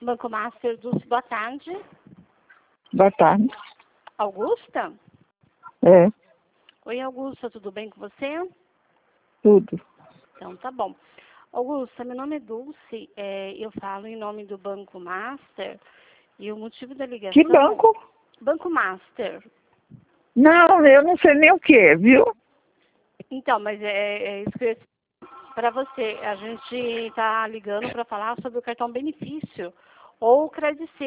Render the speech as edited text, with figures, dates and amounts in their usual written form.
Banco Master Dulce, boa tarde. Boa tarde. Augusta? É, Oi, Augusta, tudo bem com você? tudo. Então, tá bom. Augusta, meu nome é Dulce, eu falo em nome do Banco Master e o motivo da ligação... Que banco? Banco Master. Não, eu não sei nem o que é, viu? Então, mas é isso que eu ia dizer para você. A gente está ligando para falar sobre o cartão benefício ou o Credit